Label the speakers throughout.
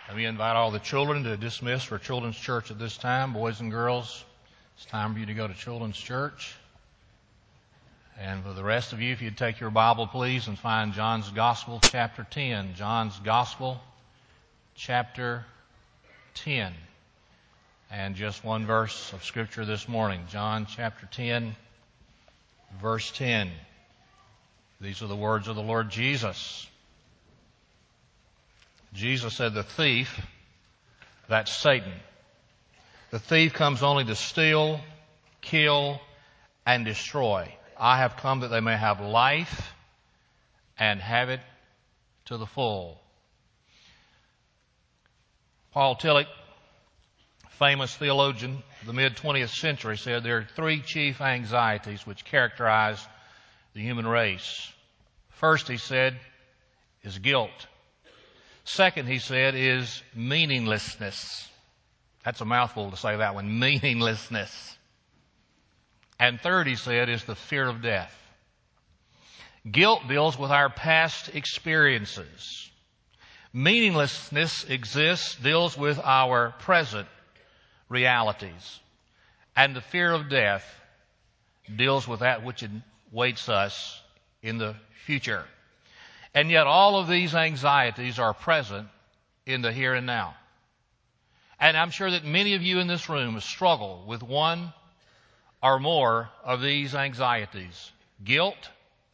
Speaker 1: Let me invite all the children to dismiss for children's church at this time. Boys and girls, it's time for you to go to children's church. And for the rest of you, if you'd take your Bible, please, and find John's Gospel, chapter 10. John's Gospel, chapter 10. And just one verse of Scripture this morning. John chapter 10, verse 10. These are the words of the Lord Jesus. Jesus said, "The thief," that's Satan, "the thief comes only to steal, kill, and destroy. I have come that they may have life and have it to the full." Paul Tillich, famous theologian of the mid-20th century, said there are three chief anxieties which characterize the human race. First, he said, is guilt. Second, he said, is meaninglessness. That's a mouthful to say that one, meaninglessness. And third, he said, is the fear of death. Guilt deals with our past experiences. Meaninglessness deals with our present realities. And the fear of death deals with that which awaits us in the future. And yet all of these anxieties are present in the here and now. And I'm sure that many of you in this room struggle with one or more of these anxieties: guilt,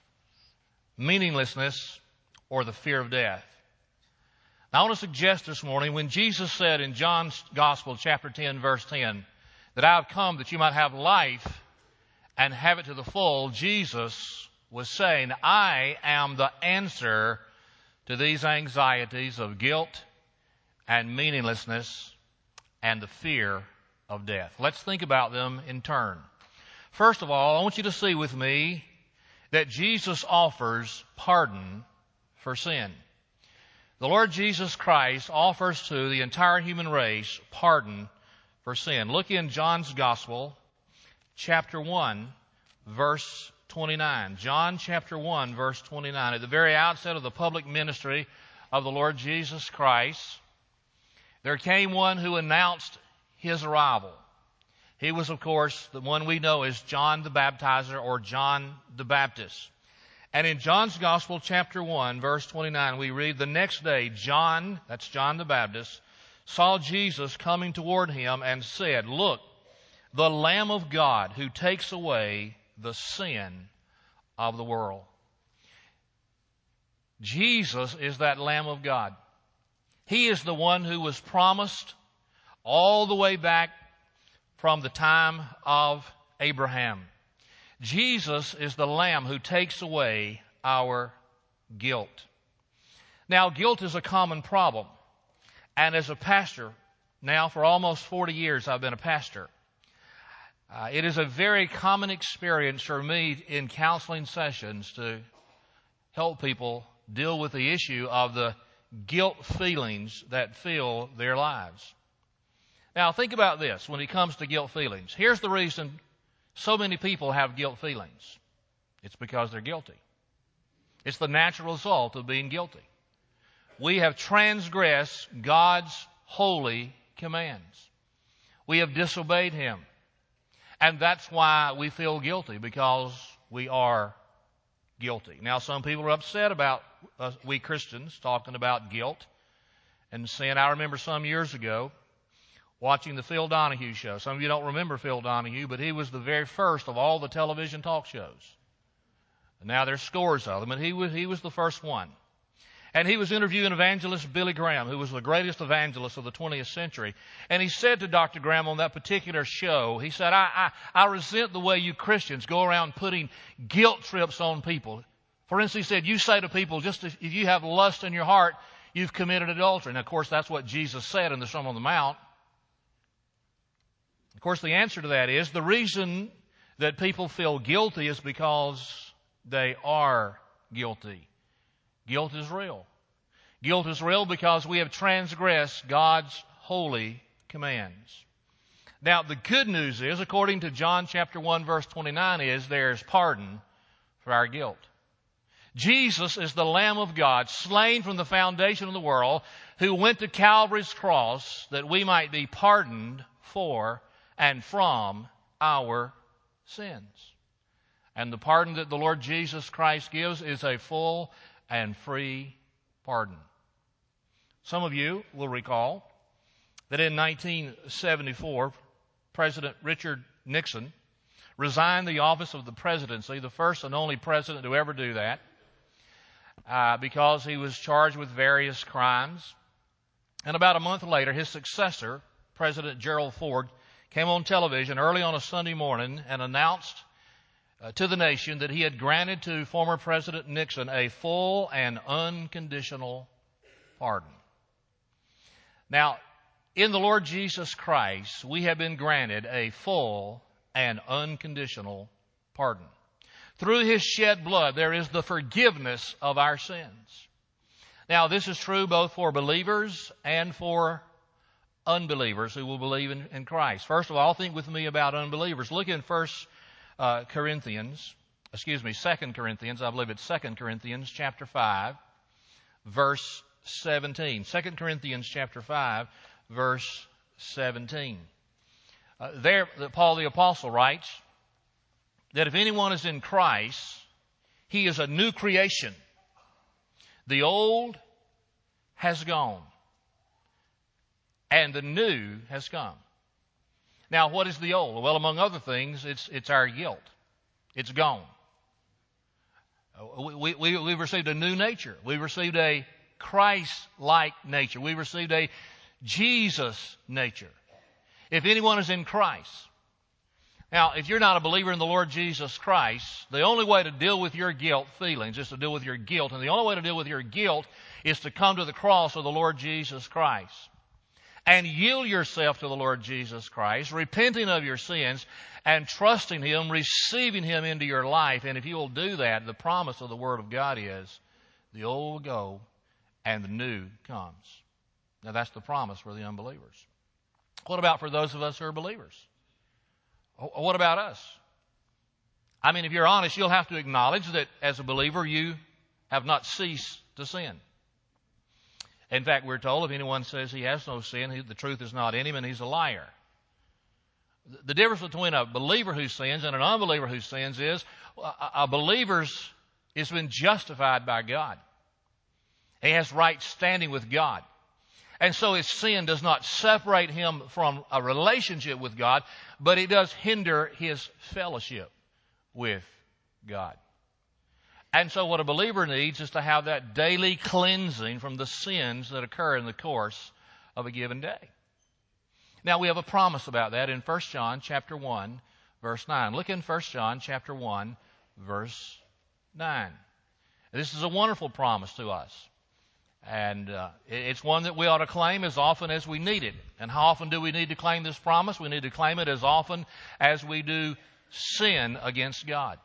Speaker 1: meaninglessness, or the fear of death. Now, I want to suggest this morning, when Jesus said in John's Gospel, chapter 10, verse 10, that I have come that you might have life and have it to the full, Jesus was saying, I am the answer to these anxieties of guilt and meaninglessness and the fear of death. Let's think about them in turn. First of all, I want you to see with me that Jesus offers pardon for sin. The Lord Jesus Christ offers to the entire human race pardon for sin. Look in John's Gospel, chapter 1, verse 29. John chapter 1, verse 29. At the very outset of the public ministry of the Lord Jesus Christ, there came one who announced his arrival. He was, of course, the one we know as John the Baptizer or John the Baptist. And in John's Gospel, chapter 1, verse 29, we read, the next day, John, that's John the Baptist, saw Jesus coming toward him and said, "Look, the Lamb of God who takes away the sin of the world." Jesus is that Lamb of God. He is the one who was promised all the way back from the time of Abraham. Jesus is the Lamb who takes away our guilt. Now, guilt is a common problem. And as a pastor, now for almost 40 years I've been a pastor, it is a very common experience for me in counseling sessions to help people deal with the issue of the guilt feelings that fill their lives. Now, think about this when it comes to guilt feelings. Here's the reason so many people have guilt feelings. It's because they're guilty. It's the natural result of being guilty. We have transgressed God's holy commands. We have disobeyed Him. And that's why we feel guilty, because we are guilty. Now, some people are upset about we Christians talking about guilt and sin. I remember some years ago watching the Phil Donahue show. Some of you don't remember Phil Donahue, but he was the very first of all the television talk shows. And now there's scores of them, and he was the first one. And he was interviewing evangelist Billy Graham, who was the greatest evangelist of the 20th century. And he said to Dr. Graham on that particular show, he said, I resent the way you Christians go around putting guilt trips on people. For instance, he said, you say to people, just if you have lust in your heart, you've committed adultery. And of course, that's what Jesus said in the Sermon on the Mount. Of course, the answer to that is the reason that people feel guilty is because they are guilty. Guilt is real. Guilt is real because we have transgressed God's holy commands. Now, the good news is, according to John chapter 1, verse 29, is there's pardon for our guilt. Jesus is the Lamb of God, slain from the foundation of the world, who went to Calvary's cross that we might be pardoned for and from our sins. And the pardon that the Lord Jesus Christ gives is a full and free pardon. Some of you will recall that in 1974, President Richard Nixon resigned the office of the presidency, the first and only president to ever do that, because he was charged with various crimes. And about a month later, his successor, President Gerald Ford, came on television early on a Sunday morning and announced to the nation that he had granted to former President Nixon a full and unconditional pardon. Now, in the Lord Jesus Christ, we have been granted a full and unconditional pardon. Through His shed blood, there is the forgiveness of our sins. Now, this is true both for believers and for unbelievers who will believe in Christ. First of all, think with me about unbelievers. Look in 2 Corinthians, I believe it's 2 Corinthians chapter 5, verse 17. 2 Corinthians chapter 5, verse 17. There, Paul the Apostle writes that if anyone is in Christ, he is a new creation. The old has gone, and the new has come. Now, what is the old? Well, among other things, it's our guilt. It's gone. We've received a new nature. We've received a Christ-like nature. We've received a Jesus nature. If anyone is in Christ. Now, if you're not a believer in the Lord Jesus Christ, the only way to deal with your guilt feelings is to deal with your guilt. And the only way to deal with your guilt is to come to the cross of the Lord Jesus Christ and yield yourself to the Lord Jesus Christ, repenting of your sins and trusting Him, receiving Him into your life. And if you will do that, the promise of the Word of God is the old will go and the new comes. Now, that's the promise for the unbelievers. What about for those of us who are believers? What about us? I mean, if you're honest, you'll have to acknowledge that as a believer, you have not ceased to sin. In fact, we're told if anyone says he has no sin, the truth is not in him and he's a liar. The difference between a believer who sins and an unbeliever who sins is a believer's has been justified by God. He has right standing with God. And so his sin does not separate him from a relationship with God, but it does hinder his fellowship with God. And so what a believer needs is to have that daily cleansing from the sins that occur in the course of a given day. Now we have a promise about that in 1 John chapter 1, verse 9. Look in 1 John chapter 1, verse 9. This is a wonderful promise to us. And it's one that we ought to claim as often as we need it. And how often do we need to claim this promise? We need to claim it as often as we do sin against God.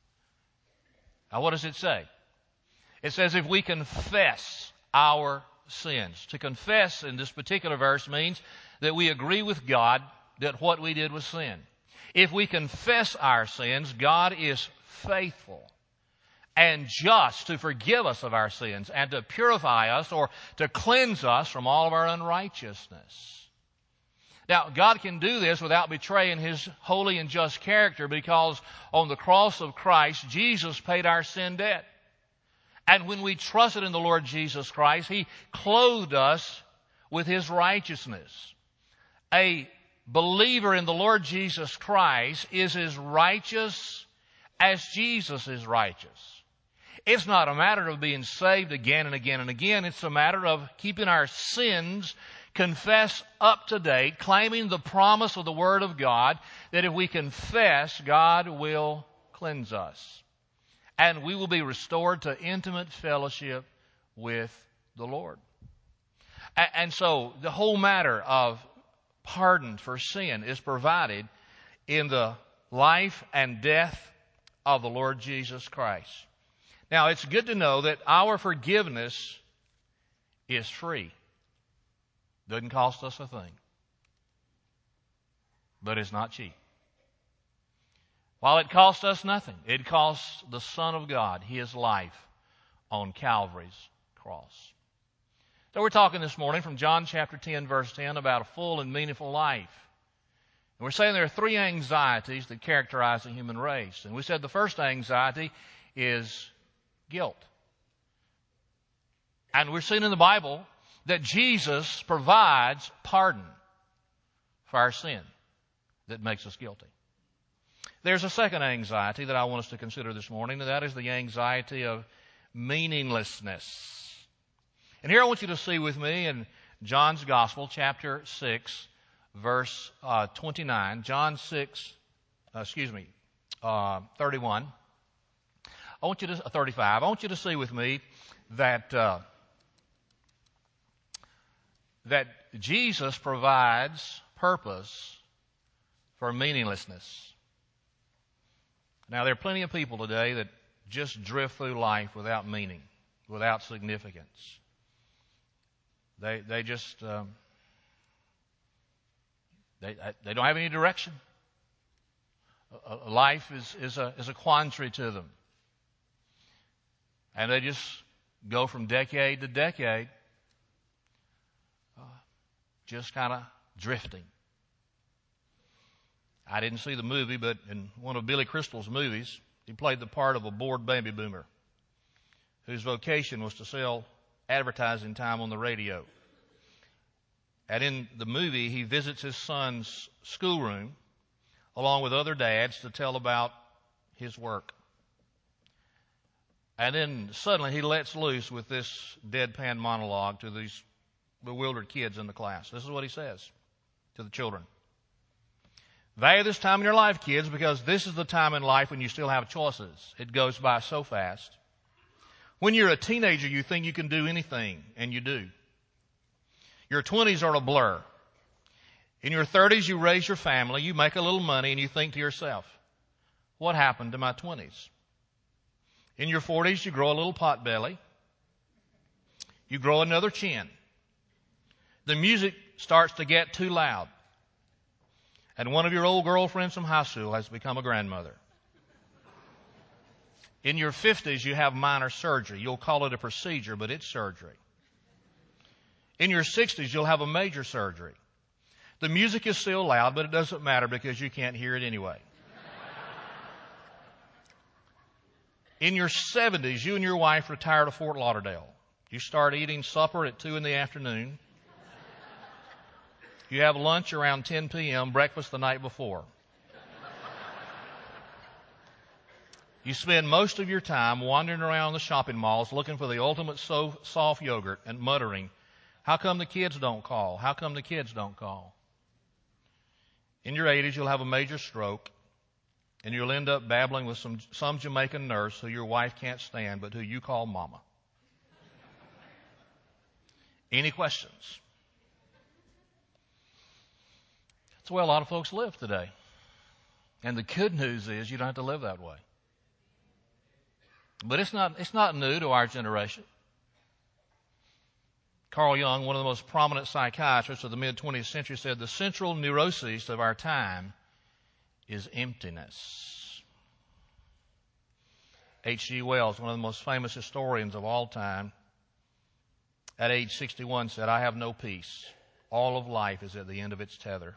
Speaker 1: Now, what does it say? It says if we confess our sins. To confess in this particular verse means that we agree with God that what we did was sin. If we confess our sins, God is faithful and just to forgive us of our sins and to purify us or to cleanse us from all of our unrighteousness. Now, God can do this without betraying His holy and just character because on the cross of Christ, Jesus paid our sin debt. And when we trusted in the Lord Jesus Christ, He clothed us with His righteousness. A believer in the Lord Jesus Christ is as righteous as Jesus is righteous. It's not a matter of being saved again and again and again. It's a matter of keeping our sins confessed up to date, claiming the promise of the Word of God that if we confess, God will cleanse us. And we will be restored to intimate fellowship with the Lord. And so the whole matter of pardon for sin is provided in the life and death of the Lord Jesus Christ. Now, it's good to know that our forgiveness is free. Doesn't cost us a thing. But it's not cheap. While it costs us nothing, it costs the Son of God His life on Calvary's cross. So we're talking this morning from John chapter 10, verse 10, about a full and meaningful life. And we're saying there are three anxieties that characterize the human race. And we said the first anxiety is guilt. And we're seeing in the Bible that Jesus provides pardon for our sin that makes us guilty. There's a second anxiety that I want us to consider this morning, and that is the anxiety of meaninglessness. And here I want you to see with me in John's Gospel, chapter 6, verse 29. John 6, 31. 35. I want you to see with me that that Jesus provides purpose for meaninglessness. Now, there are plenty of people today that just drift through life without meaning, without significance. They just they don't have any direction. Life is a quandary to them, and they just go from decade to decade, just kind of drifting. I didn't see the movie, but in one of Billy Crystal's movies, he played the part of a bored baby boomer whose vocation was to sell advertising time on the radio. And in the movie, he visits his son's schoolroom along with other dads to tell about his work. And then suddenly he lets loose with this deadpan monologue to these bewildered kids in the class. This is what he says to the children. Value this time in your life, kids, because this is the time in life when you still have choices. It goes by so fast. When you're a teenager, you think you can do anything, and you do. Your 20s are a blur. In your 30s, you raise your family, you make a little money, and you think to yourself, what happened to my 20s? In your 40s, you grow a little pot belly. You grow another chin. The music starts to get too loud. And one of your old girlfriends from high school has become a grandmother. In your 50s, you have minor surgery. You'll call it a procedure, but it's surgery. In your 60s, you'll have a major surgery. The music is still loud, but it doesn't matter because you can't hear it anyway. In your 70s, you and your wife retire to Fort Lauderdale. You start eating supper at 2 in the afternoon. You have lunch around 10 p.m., breakfast the night before. You spend most of your time wandering around the shopping malls looking for the ultimate soft yogurt and muttering, how come the kids don't call? How come the kids don't call? In your 80s, you'll have a major stroke, and you'll end up babbling with some Jamaican nurse who your wife can't stand, but who you call mama. Any questions? That's the way a lot of folks live today. And the good news is you don't have to live that way. But it's not new to our generation. Carl Jung, one of the most prominent psychiatrists of the mid-20th century, said the central neuroses of our time is emptiness. H.G. Wells, one of the most famous historians of all time, at age 61 said, I have no peace. All of life is at the end of its tether.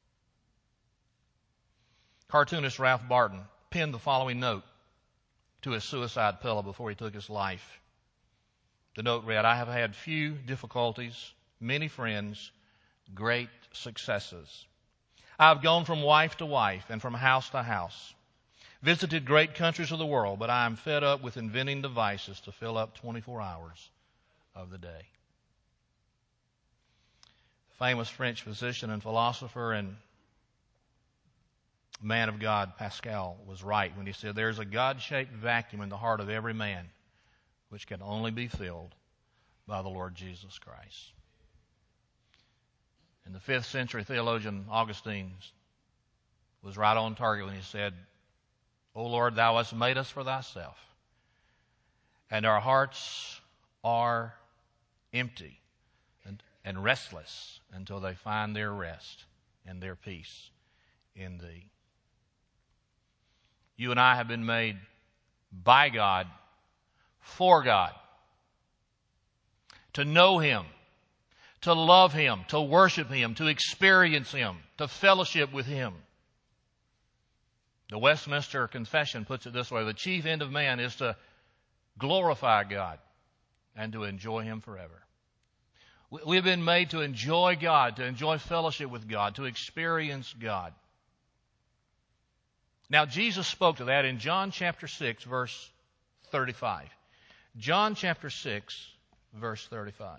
Speaker 1: Cartoonist Ralph Barton penned the following note to his suicide pillow before he took his life. The note read, I have had few difficulties, many friends, great successes. I have gone from wife to wife and from house to house, visited great countries of the world, but I am fed up with inventing devices to fill up 24 hours of the day. Famous French physician and philosopher and man of God, Pascal, was right when he said, there's a God-shaped vacuum in the heart of every man which can only be filled by the Lord Jesus Christ. And the 5th century theologian Augustine was right on target when he said, O Lord, thou hast made us for thyself, and our hearts are empty and restless until they find their rest and their peace in thee. You and I have been made by God, for God. to know Him, to love Him, to worship Him, to experience Him, to fellowship with Him. The Westminster Confession puts it this way: the chief end of man is to glorify God and to enjoy Him forever. We've been made to enjoy God, to enjoy fellowship with God, to experience God. Now, Jesus spoke to that in John chapter 6, verse 35. John chapter 6, verse 35.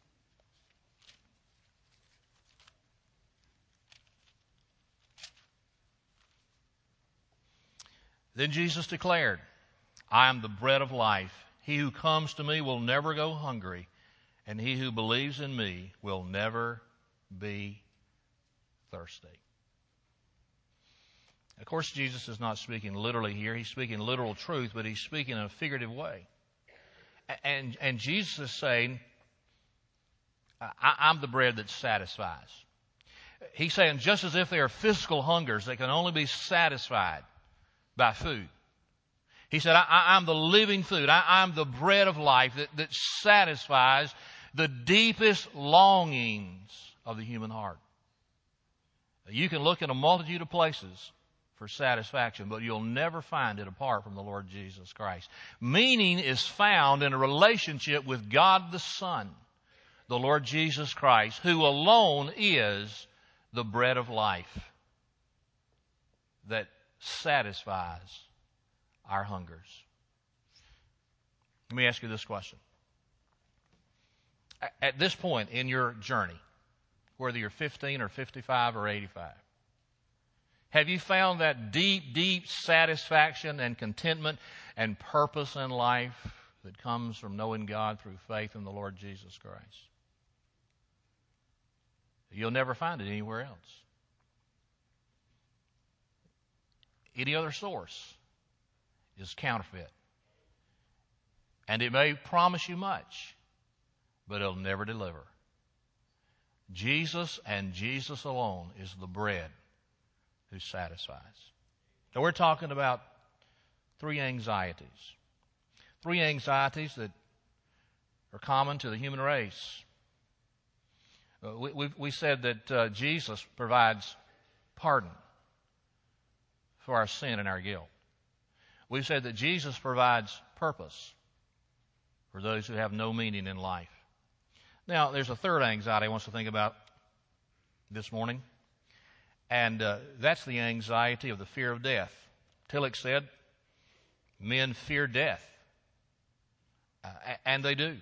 Speaker 1: Then Jesus declared, I am the bread of life. He who comes to me will never go hungry, and he who believes in me will never be thirsty. Of course, Jesus is not speaking literally here. He's speaking literal truth, but he's speaking in a figurative way. And Jesus is saying, I'm the bread that satisfies. He's saying just as if there are physical hungers that can only be satisfied by food. He said, I'm the living food. I'm the bread of life that satisfies the deepest longings of the human heart. You can look in a multitude of places for satisfaction, but you'll never find it apart from the Lord Jesus Christ. Meaning is found in a relationship with God the Son, the Lord Jesus Christ, who alone is the bread of life that satisfies our hungers. Let me ask you this question. At this point in your journey, whether you're 15 or 55 or 85, have you found that deep, deep satisfaction and contentment and purpose in life that comes from knowing God through faith in the Lord Jesus Christ? You'll never find it anywhere else. Any other source is counterfeit. And it may promise you much, but it'll never deliver. Jesus and Jesus alone is the bread who satisfies. So we're talking about three anxieties. Three anxieties that are common to the human race. We said that Jesus provides pardon for our sin and our guilt. We've said that Jesus provides purpose for those who have no meaning in life. Now, there's a third anxiety I want us to think about this morning, and that's the anxiety of the fear of death. Tillich said, men fear death, and they do.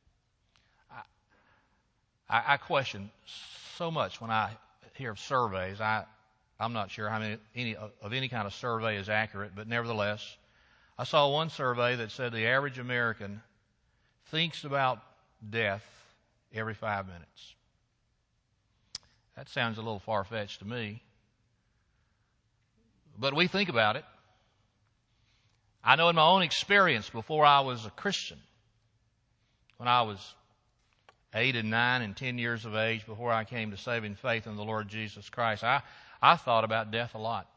Speaker 1: I question so much when I hear of surveys. I'm not sure how any kind of survey is accurate, but nevertheless, I saw one survey that said the average American thinks about death every 5 minutes. That sounds a little far-fetched to me, but we think about it. I know in my own experience before I was a Christian, when I was 8 and 9 and 10 years of age, before I came to saving faith in the Lord Jesus Christ, I thought about death a lot.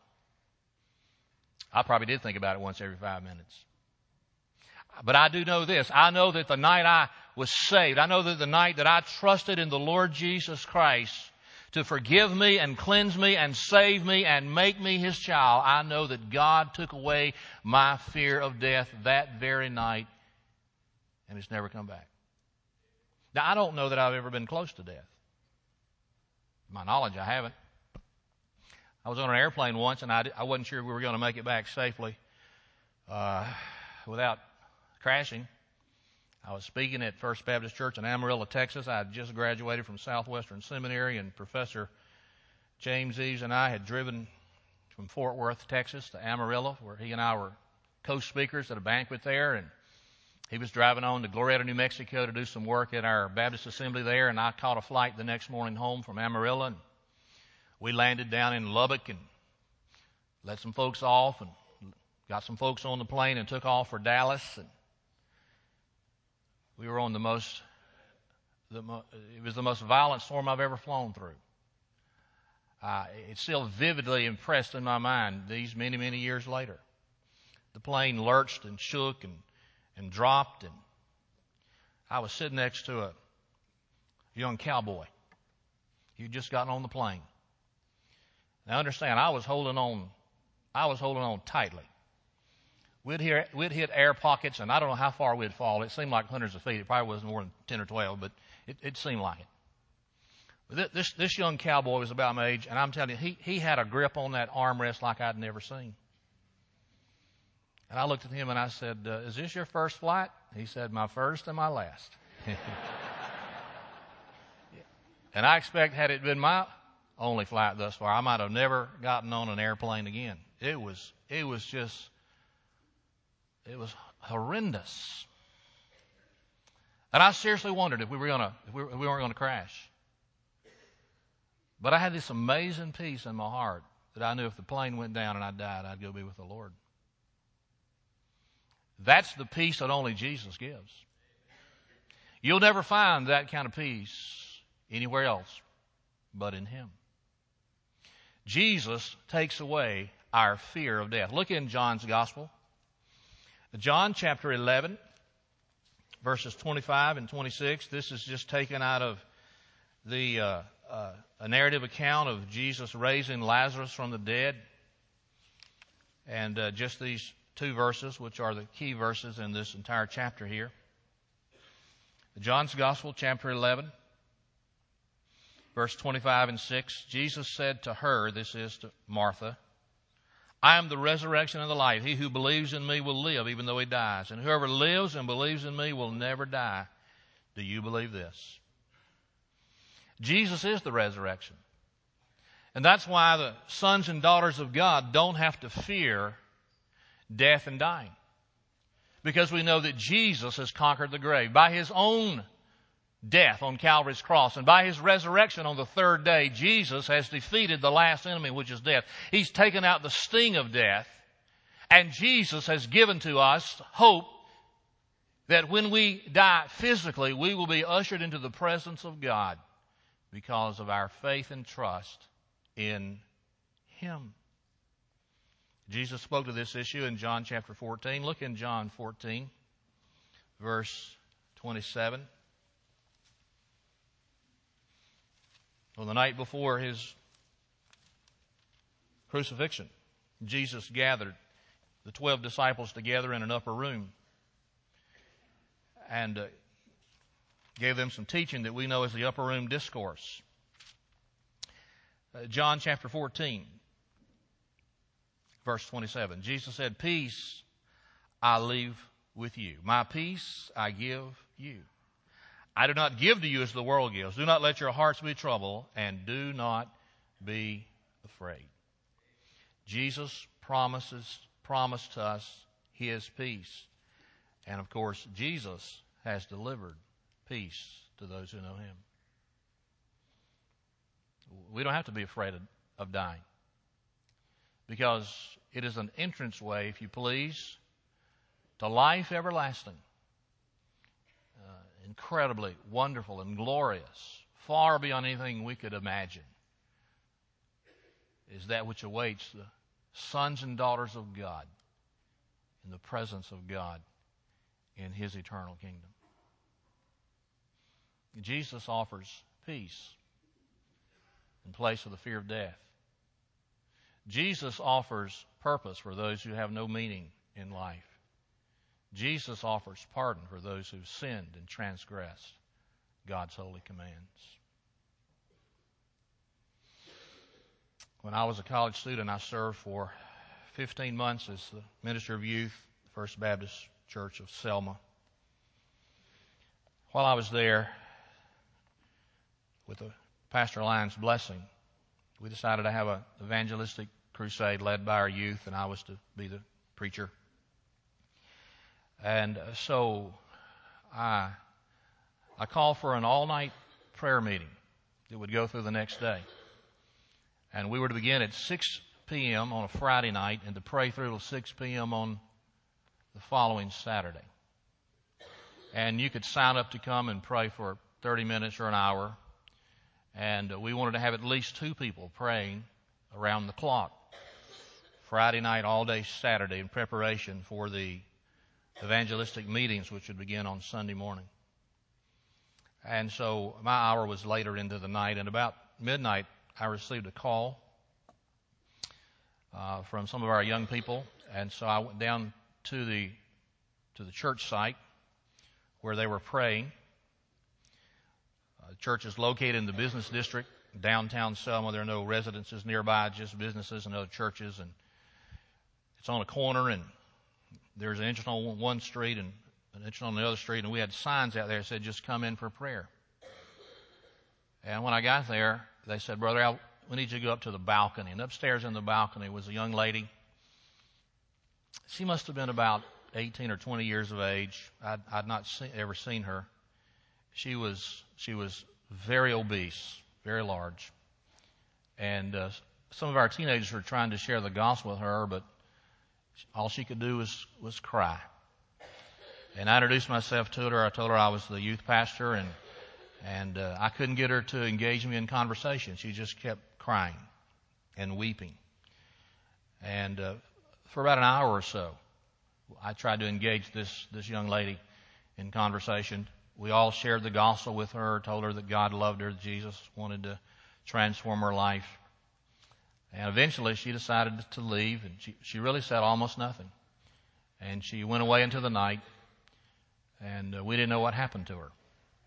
Speaker 1: I probably did think about it once every 5 minutes. But I do know this. I know that the night I was saved, I know that the night that I trusted in the Lord Jesus Christ to forgive me and cleanse me and save me and make me His child, I know that God took away my fear of death that very night, and it's never come back. Now, I don't know that I've ever been close to death. To my knowledge, I haven't. I was on an airplane once, and I wasn't sure we were going to make it back safely without crashing. I was speaking at First Baptist Church in Amarillo, Texas. I had just graduated from Southwestern Seminary, and Professor James Eves and I had driven from Fort Worth, Texas to Amarillo, where he and I were co-speakers at a banquet there, and he was driving on to Glorieta, New Mexico to do some work at our Baptist assembly there, and I caught a flight the next morning home from Amarillo, and we landed down in Lubbock and let some folks off and got some folks on the plane and took off for Dallas. And we were on it was the most violent storm I've ever flown through. It's still vividly impressed in my mind these many, many years later. The plane lurched and shook and dropped, and I was sitting next to young cowboy. He'd just gotten on the plane. Now understand, I was holding on tightly. We'd hit air pockets, and I don't know how far we'd fall. It seemed like hundreds of feet. It probably wasn't more than 10 or 12, but it seemed like it. This young cowboy was about my age, and I'm telling you, he had a grip on that armrest like I'd never seen. And I looked at him and I said, is this your first flight? He said, my first and my last. And I expect had it been my only flight thus far, I might have never gotten on an airplane again. It was horrendous. And I seriously wondered if we weren't going to crash. But I had this amazing peace in my heart that I knew if the plane went down and I died, I'd go be with the Lord. That's the peace that only Jesus gives. You'll never find that kind of peace anywhere else but in Him. Jesus takes away our fear of death. Look in John's Gospel. John chapter 11, verses 25 and 26. This is just taken out of a narrative account of Jesus raising Lazarus from the dead. And just these two verses, which are the key verses in this entire chapter here. John's Gospel, chapter 11, verse 25 and 6. Jesus said to her, this is to Martha, I am the resurrection and the life. He who believes in me will live even though he dies. And whoever lives and believes in me will never die. Do you believe this? Jesus is the resurrection. And that's why the sons and daughters of God don't have to fear death and dying. Because we know that Jesus has conquered the grave. By His own death on Calvary's cross and by His resurrection on the third day, Jesus has defeated the last enemy, which is death. He's taken out the sting of death. And Jesus has given to us hope that when we die physically, we will be ushered into the presence of God because of our faith and trust in Him. Jesus spoke to this issue in John chapter 14. Look in John 14, verse 27. On the night before His crucifixion, Jesus gathered the 12 disciples together in an upper room and gave them some teaching that we know as the upper room discourse. John chapter 14. Verse 27, Jesus said, peace I leave with you. My peace I give you. I do not give to you as the world gives. Do not let your hearts be troubled, and do not be afraid. Jesus promised to us His peace. And of course, Jesus has delivered peace to those who know Him. We don't have to be afraid of dying. Because it is an entranceway, if you please, to life everlasting. Incredibly wonderful and glorious, far beyond anything we could imagine, is that which awaits the sons and daughters of God in the presence of God in His eternal kingdom. Jesus offers peace in place of the fear of death. Jesus offers purpose for those who have no meaning in life. Jesus offers pardon for those who've sinned and transgressed God's holy commands. When I was a college student, I served for 15 months as the minister of youth, First Baptist Church of Selma. While I was there, with Pastor Lyon's blessing, we decided to have an evangelistic crusade led by our youth, and I was to be the preacher. And so I called for an all-night prayer meeting that would go through the next day. And we were to begin at 6 p.m. on a Friday night and to pray through till 6 p.m. on the following Saturday. And you could sign up to come and pray for 30 minutes or an hour. And we wanted to have at least 2 people praying around the clock. Friday night, all day Saturday, in preparation for the evangelistic meetings which would begin on Sunday morning. And so my hour was later into the night, and about midnight I received a call from some of our young people, and so I went down to the church site where they were praying. The church is located in the business district, downtown Selma. There are no residences nearby, just businesses and other churches, and it's on a corner, and there's an entrance on one street and an entrance on the other street, and we had signs out there that said, "Just come in for prayer." And when I got there, they said, "Brother Al, we need you to go up to the balcony." And upstairs in the balcony was a young lady. She must have been about 18 or 20 years of age. I'd not ever seen her. She was very obese, very large. And some of our teenagers were trying to share the gospel with her, but all she could do was cry. And I introduced myself to her. I told her I was the youth pastor, and I couldn't get her to engage me in conversation. She just kept crying and weeping. And for about an hour or so, I tried to engage this young lady in conversation. We all shared the gospel with her, told her that God loved her, that Jesus wanted to transform her life. And eventually she decided to leave, and she really said almost nothing. And she went away into the night, and we didn't know what happened to her.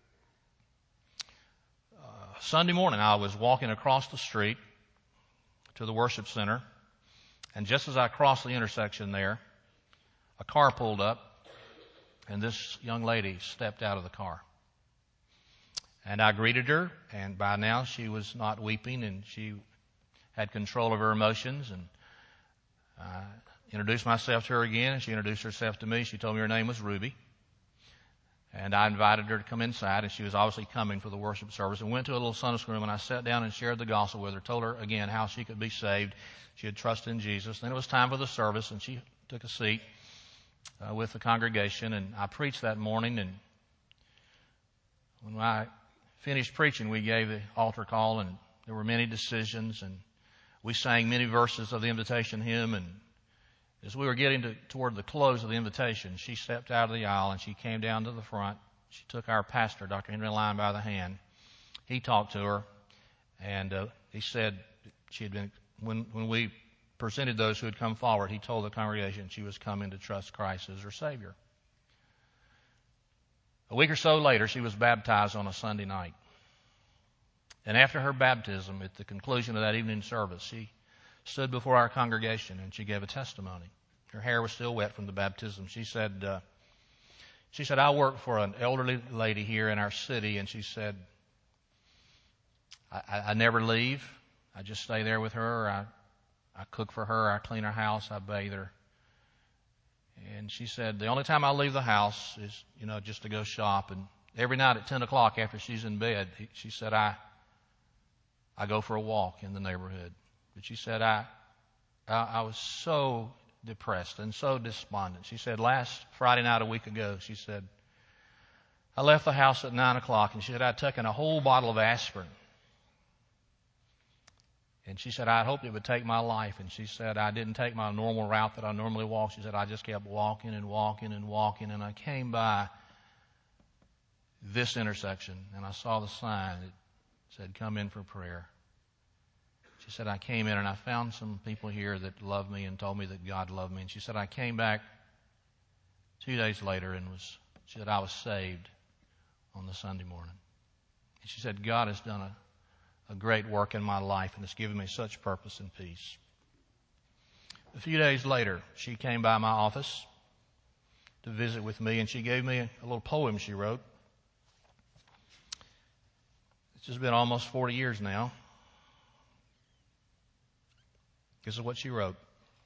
Speaker 1: Sunday morning, I was walking across the street to the worship center, and just as I crossed the intersection there, a car pulled up, and this young lady stepped out of the car. And I greeted her, and by now she was not weeping, and she had control of her emotions. And I introduced myself to her again, and she introduced herself to me. She told me her name was Ruby. And I invited her to come inside, and she was obviously coming for the worship service, and went to a little Sunday school room, and I sat down and shared the gospel with her, told her again how she could be saved. She had trusted in Jesus. Then it was time for the service, and she took a seat with the congregation, and I preached that morning. And when I finished preaching, we gave the altar call, and there were many decisions, and we sang many verses of the invitation hymn. And as we were getting toward the close of the invitation, she stepped out of the aisle and she came down to the front. She took our pastor, Dr. Henry Lyon, by the hand. He talked to her, and he said she had been, when we presented those who had come forward, he told the congregation she was coming to trust Christ as her Savior. A week or so later, she was baptized on a Sunday night. And after her baptism, at the conclusion of that evening service, she stood before our congregation and she gave a testimony. Her hair was still wet from the baptism. She said, "I work for an elderly lady here in our city," and she said, I never leave. I just stay there with her. I cook for her. I clean her house. I bathe her. And she said, the only time I leave the house is, just to go shop. And every night at 10 o'clock after she's in bed, she said, I go for a walk in the neighborhood. But she said, I was so depressed and so despondent. She said, last Friday night a week ago, she said, I left the house at 9 o'clock, and she said, I'd taken a whole bottle of aspirin. And she said, I'd hoped it would take my life. And she said, I didn't take my normal route that I normally walk. She said, I just kept walking and walking and walking. And I came by this intersection, and I saw the sign that said, come in for prayer. She said, I came in and I found some people here that loved me and told me that God loved me. And she said, I came back 2 days later and she said, I was saved on the Sunday morning. And she said, God has done a great work in my life, and it's given me such purpose and peace. A few days later, she came by my office to visit with me, and she gave me a little poem she wrote. It's just been almost 40 years now. This is what she wrote.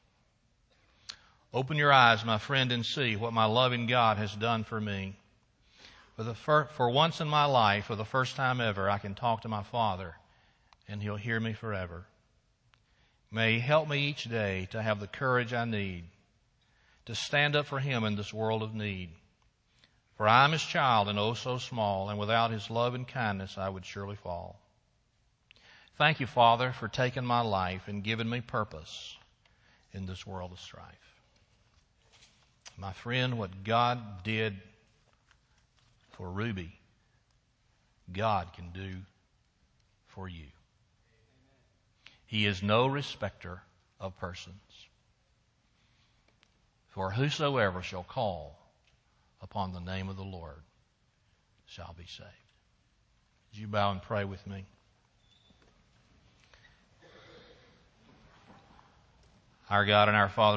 Speaker 1: Open your eyes, my friend, and see what my loving God has done for me. For once in my life, for the first time ever, I can talk to my Father, and He'll hear me forever. May He help me each day to have the courage I need to stand up for Him in this world of need. For I am His child and oh so small, and without His love and kindness I would surely fall. Thank you, Father, for taking my life and giving me purpose in this world of strife. My friend, what God did for Ruby God can do for you. He is no respecter of persons. For whosoever shall call upon the name of the Lord shall be saved. Would you bow and pray with me? Our God and our Father,